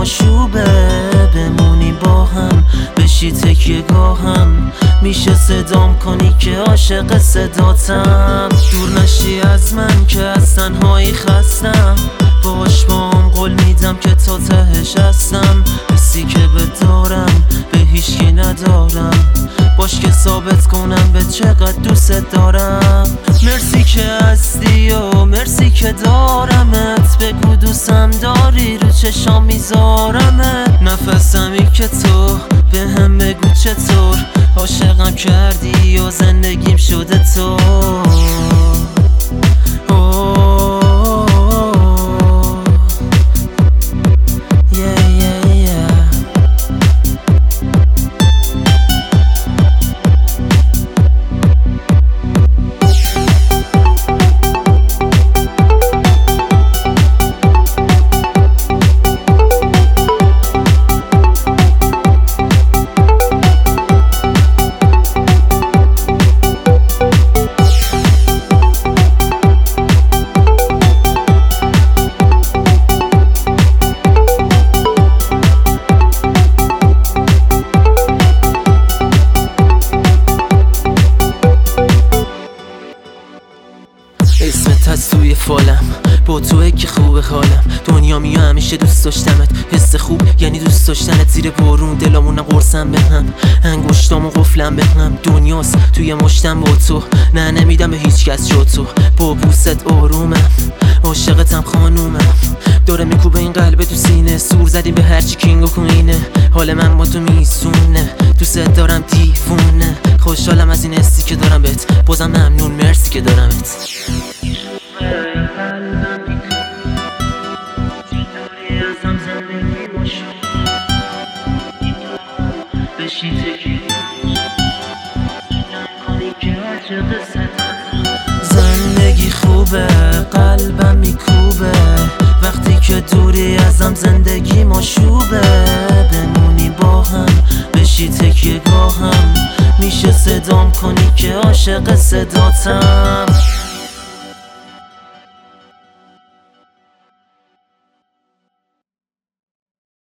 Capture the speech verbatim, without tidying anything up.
آشوبه، بمونی با هم بشی تکیه گاهم. میشه صدام کنی که عاشق صداتم. دور نشی از من که از تنهایی خستم، باش بام قول میدم که تا تهش هستم. حسی که بدارم به هیچکی ندارم، باش که ثابت کنم به چقدر دوست دارم. مرسی که هستی و مرسی که دارمت، بگو دوستم داری رو چشام میذارمت. نفسمی که تو به هم بگو چطور عاشقم کردی و زندگیم شده تو. اسمت از توی فالم، با توه که خوبه حالم. دنیا میو همیشه دوست داشتمت، حس خوب یعنی دوست داشتنت. زیر بارون دلامونم قرصم به هم، انگشتامو قفلم به هم. دنیاست توی مشتم با تو، نه نمیدم به هیچ کس جا تو. با بوست آرومم، عاشقتم خانومم. داره میکوبه این قلب تو سینه، سور زدیم به هرچی کینگ و کوینه. حال من با تو میزونه، دوست دارم دیوونه. خوشحالم از این حسی که دارم بهت، بازم ممنون مرسی که دارمت. زندگی خوبه، قلبم میکوبه وقتی که دوری ازم. زندگی ماشوبه، بمونی با هم بشی تکیه گاهم. میشه صدام کنی که عاشق صداتم.